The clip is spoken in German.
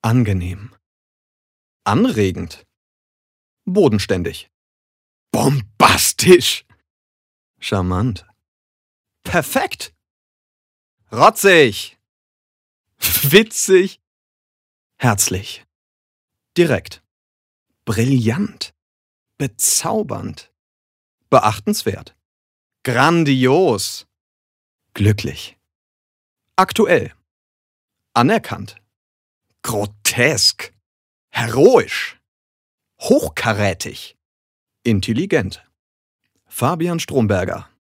Angenehm. Anregend. Bodenständig. Bombastisch. Charmant. Perfekt. Rotzig. Witzig. Herzlich. Direkt. Brillant. Bezaubernd. Beachtenswert. Grandios. Glücklich. Aktuell. Anerkannt. Grotesk. Heroisch. Hochkarätig. Intelligent. Fabian Stromberger.